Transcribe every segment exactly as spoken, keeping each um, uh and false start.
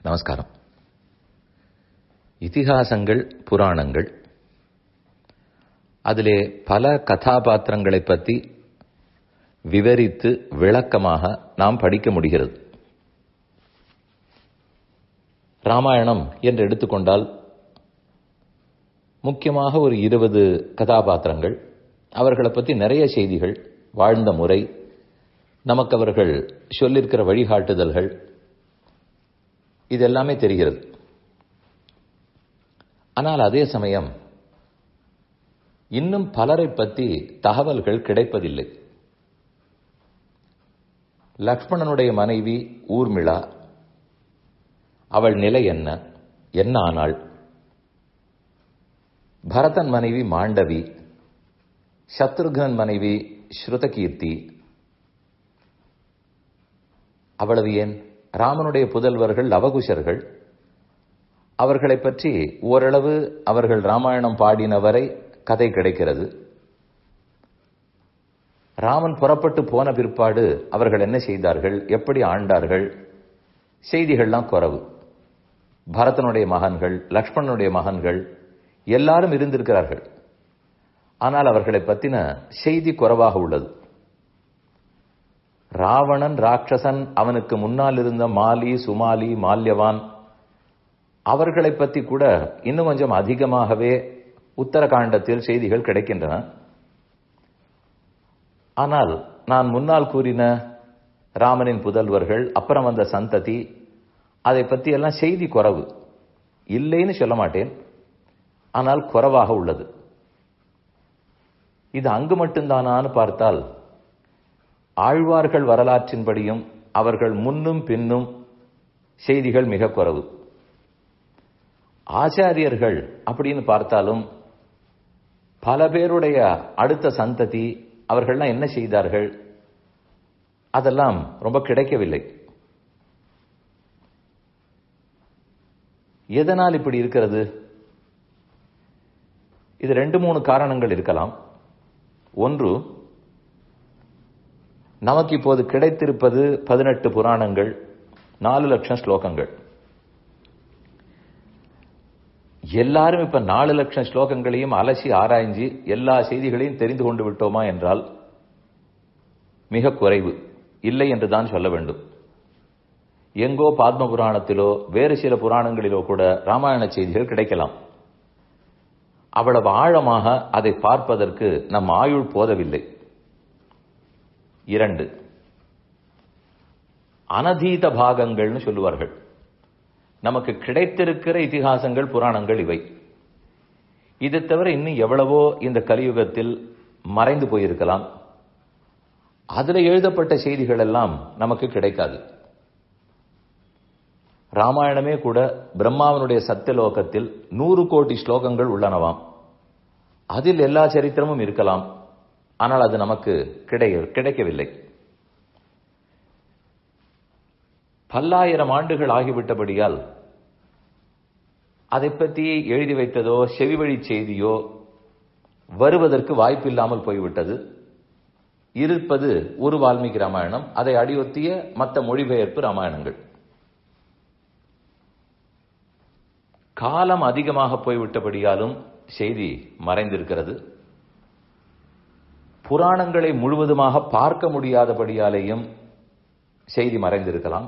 நமஸ்காரம். இதிகாசங்கள், புராணங்கள், அதிலே பல கதாபாத்திரங்களை பற்றி விவரித்து விளக்கமாக நாம் படிக்க முடிகிறது. ராமாயணம் என்று எடுத்துக்கொண்டால் முக்கியமாக ஒரு இருபது கதாபாத்திரங்கள், அவர்களை பற்றி நிறைய செய்திகள், வாழ்ந்த முறை, நமக்கு அவர்கள் சொல்லியிருக்கிற வழிகாட்டுதல்கள், இதெல்லாமே தெரிகிறது. ஆனால் அதே சமயம் இன்னும் பலரை பற்றி தகவல்கள் கிடைப்பதில்லை. லக்ஷ்மணனுடைய மனைவி ஊர்மிளா, அவள் நிலை என்ன, என்ன ஆனாள்? பரதன் மனைவி மாண்டவி, சத்ருகன் மனைவி ஸ்ருதகீர்த்தி, அவ்வளவு ஏன் ராமனுடைய புதல்வர்கள் லவகுஷர்கள், அவர்களை பற்றி ஓரளவு அவர்கள் ராமாயணம் பாடினவரை கதை கிடைக்கிறது. ராமன் புறப்பட்டு போன பிற்பாடு அவர்கள் என்ன செய்தார்கள், எப்படி ஆண்டார்கள், செய்திகள்லாம் குறைவு. பரதனுடைய மகன்கள், லக்ஷ்மணனுடைய மகன்கள் எல்லாரும் இருந்திருக்கிறார்கள். ஆனால் அவர்களை பற்றின செய்தி குறைவாக உள்ளது. ராவணன், ராட்சசன், அவனுக்கு முன்னால் இருந்த மாலி, சுமாலி, மால்யவான், அவர்களை பற்றி கூட இன்னும் கொஞ்சம் அதிகமாகவே உத்தரகாண்டத்தில் செய்திகள் கிடைக்கின்றன. ஆனால் நான் முன்னால் கூறின ராமனின் புதல்வர்கள், அப்புறம் வந்த சந்ததி, அதை பற்றி எல்லாம் செய்தி குறைவு. இல்லைன்னு சொல்ல மாட்டேன், ஆனால் குறைவாக உள்ளது. இது அங்கு மட்டும்தானான்னு பார்த்தால் ஆழ்வார்கள் வரலாற்றின்படியும் அவர்கள் முன்னும் பின்னும் செய்திகள் மிக குறைவு. ஆச்சாரியர்கள் அப்படின்னு பார்த்தாலும் பல பேருடைய அடுத்த சந்ததி, அவர்கள்லாம் என்ன செய்தார்கள், அதெல்லாம் ரொம்ப கிடைக்கவில்லை. எதனால் இப்படி இருக்கிறது? இது ரெண்டு மூணு காரணங்கள் இருக்கலாம். ஒன்று, நமக்கு இப்போது கிடைத்திருப்பது பதினெட்டு புராணங்கள், நாலு லட்சம் ஸ்லோகங்கள். எல்லாரும் இப்ப நாலு லட்சம் ஸ்லோகங்களையும் அலசி ஆராய்ஞ்சி எல்லா செய்திகளையும் தெரிந்து கொண்டு விட்டோமா என்றால் மிக குறைவு, இல்லை என்றுதான் சொல்ல வேண்டும். எங்கோ பாத்ம புராணத்திலோ வேறு சில புராணங்களிலோ கூட ராமாயண செய்திகள் கிடைக்கலாம். அவ்வளவு ஆழமாக அதை பார்ப்பதற்கு நம் ஆயுள் போதவில்லை. இரண்டு, அனதீத பாகங்கள்னு சொல்லுவார்கள். நமக்கு கிடைத்திருக்கிற இதிகாசங்கள், புராணங்கள் இவை. இது தவிர இன்னும் எவ்வளவோ இந்த கலியுகத்தில் மறைந்து போயிருக்கலாம். அதில் எழுதப்பட்ட செய்திகள் எல்லாம் நமக்கு கிடைக்காது. ராமாயணமே கூட பிரம்மாவனுடைய சத்தியலோகத்தில் நூறு கோடி ஸ்லோகங்கள் உள்ளனவாம். அதில் எல்லா சரித்திரமும் இருக்கலாம். ஆனால் அது நமக்கு கிடைக்கவில்லை. பல்லாயிரம் ஆண்டுகள் ஆகிவிட்டபடியால் அதை பற்றி எழுதி வைத்ததோ செவிவழி செய்தியோ வருவதற்கு வாய்ப்பில்லாமல் போய்விட்டது. இருப்பது ஒரு வால்மீகி ராமாயணம், அதை அடியொத்திய மற்ற மொழிபெயர்ப்பு ராமாயணங்கள். காலம் அதிகமாக போய்விட்டபடியாலும் செய்தி மறைந்திருக்கிறது. புராணங்களை முழுவதுமாக பார்க்க முடியாதபடியாலேயும் செய்தி மறைந்திருக்கலாம்.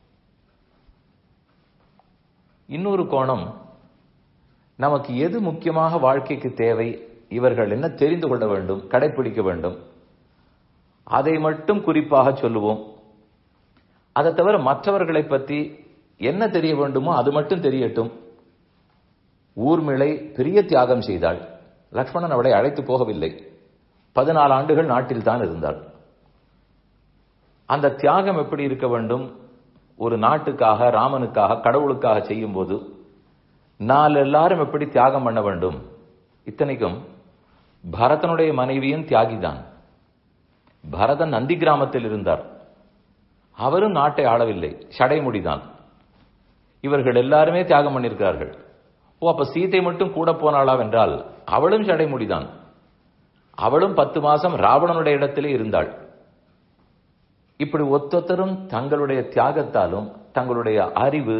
இன்னொரு கோணம், நமக்கு எது முக்கியமாக வாழ்க்கைக்கு தேவை, இவர்கள் என்ன தெரிந்து கொள்ள வேண்டும், கடைபிடிக்க வேண்டும், அதை மட்டும் குறிப்பாக சொல்லுவோம். அதை தவிர மற்றவர்களை பற்றி என்ன தெரிய வேண்டுமோ அது மட்டும் தெரியட்டும். ஊர்மிளை பெரிய தியாகம் செய்தாள். லக்ஷ்மணன் அவளை அழைத்து போகவில்லை. பதினாலு ஆண்டுகள் நாட்டில் தான் இருந்தாள். அந்த தியாகம் எப்படி இருக்க வேண்டும்? ஒரு நாட்டுக்காக, ராமனுக்காக, கடவுளுக்காக செய்யும் போது நாலு எல்லாரும் எப்படி தியாகம் பண்ண வேண்டும்? இத்தனைக்கும் பரதனுடைய மனைவியும் தியாகிதான். பரதன் நந்தி கிராமத்தில் இருந்தார். அவரும் நாட்டை ஆளவில்லை, சடைமுடிதான். இவர்கள் எல்லாருமே தியாகம் பண்ணியிருக்கிறார்கள். ஓ, அப்ப சீதை மட்டும் கூட போனாளா என்றால் அவளும் சடைமுடிதான். அவளும் பத்து மாசம் ராவணனுடைய இடத்திலே இருந்தாள். இப்படி ஒத்தொத்தரும் தங்களுடைய தியாகத்தாலும் தங்களுடைய அறிவு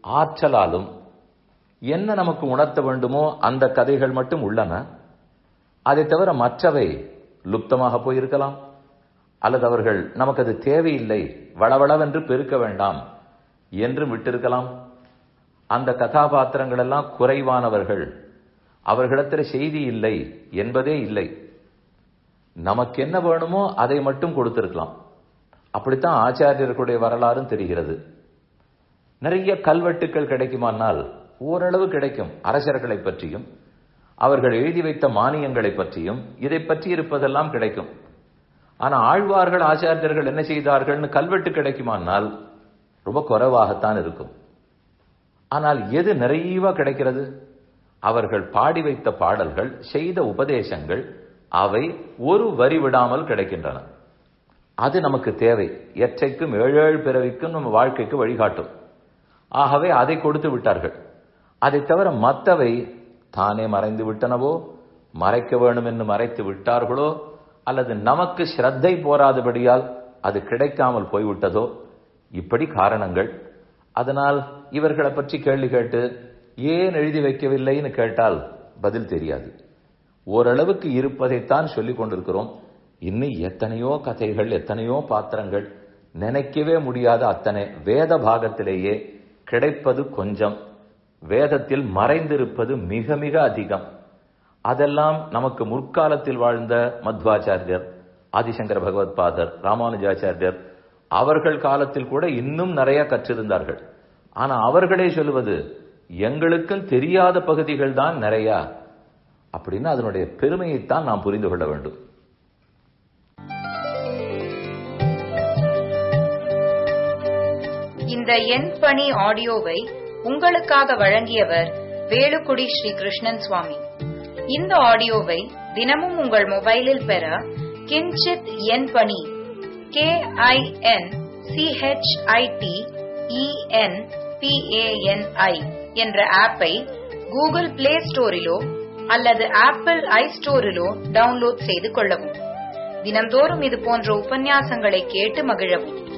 ஆற்றலாலும் என்ன நமக்கு உணர்த்த வேண்டுமோ அந்த கதைகள் மட்டும் உள்ளன. அதை தவிர மற்றவை லுப்தமாக போயிருக்கலாம், அல்லது அவர்கள் நமக்கு அது தேவையில்லை, வளவளவென்று பெருக்க வேண்டாம் என்று விட்டிருக்கலாம். அந்த கதாபாத்திரங்கள் எல்லாம் குறைவானவர்கள், அவர்களிடத்தில் செய்தி இல்லை என்பதே இல்லை. நமக்கு என்ன வேணுமோ அதை மட்டும் கொடுத்திருக்கலாம். அப்படித்தான் ஆச்சாரியர்களுடைய வரலாறும் தெரிகிறது. நிறைய கல்வெட்டுக்கள் கிடைக்குமானால் ஓரளவு கிடைக்கும். அரசர்களை பற்றியும் அவர்கள் எழுதி வைத்த மானியங்களை பற்றியும் இதை பற்றி இருப்பதெல்லாம் கிடைக்கும். ஆனா ஆழ்வார்கள் ஆச்சாரியர்கள் என்ன செய்தார்கள்னு கல்வெட்டு கிடைக்குமானால் ரொம்ப குறைவாகத்தான் இருக்கும். ஆனால் எது நிறைவா கிடைக்கிறது? அவர்கள் பாடி வைத்த பாடல்கள், செய்த உபதேசங்கள், அவை ஒரு வரி விடாமல் கிடைக்கின்றன. அது நமக்கு தேவை. எற்றைக்கும் ஏழேழு பிறவிக்கும் நம்ம வாழ்க்கைக்கு வழிகாட்டும். ஆகவே அதை கொடுத்து விட்டார்கள். அதை தவிர மற்றவை தானே மறைந்து விட்டனவோ, மறைக்க வேண்டும் என்று மறைத்து விட்டார்களோ, அல்லது நமக்கு ஸ்ரத்தை போராதபடியால் அது கிடைக்காமல் போய்விட்டதோ, இப்படி காரணங்கள். அதனால் இவர்களை பற்றி கேள்வி கேட்டு ஏன் எழுதி வைக்கவில்லைன்னு கேட்டால் பதில் தெரியாது. ஓரளவுக்கு இருப்பதைத்தான் சொல்லிக் கொண்டிருக்கிறோம். இன்னும் எத்தனையோ கதைகள், எத்தனையோ பாத்திரங்கள், நினைக்கவே முடியாத அத்தனை வேத பாகத்திலேயே கிடைப்பது கொஞ்சம், வேதத்தில் மறைந்திருப்பது மிக மிக அதிகம். அதெல்லாம் நமக்கு முற்காலத்தில் வாழ்ந்த மத்வாச்சாரியர், ஆதிசங்கர பகவத் பாதர், ராமானுஜாச்சாரியர் அவர்கள் காலத்தில் கூட இன்னும் நிறைய கற்றிருந்தார்கள். ஆனா அவர்களே சொல்லுவது எங்களுக்கும் தெரியாத பகுதிகள் தான் நிறைய. அப்படின்னு அதனுடைய பெருமையைத்தான் நாம் புரிந்து கொள்ள வேண்டும். இந்த என் பணி ஆடியோவை உங்களுக்காக வழங்கியவர் வேலுக்குடி ஸ்ரீ கிருஷ்ணன் சுவாமி. இந்த ஆடியோவை தினமும் உங்கள் மொபைலில் பெற கிஞ்சித் என் பணி K I N C H I T E N P A N I என்ற ஆப்பை கூகுள் பிளே ஸ்டோரிலோ அல்லது ஆப்பிள் ஐ ஸ்டோரிலோ டவுன்லோட் செய்து கொள்ளவும். தினம்தோறும் இது போன்ற உபன்யாசங்களை கேட்டு மகிழவும்.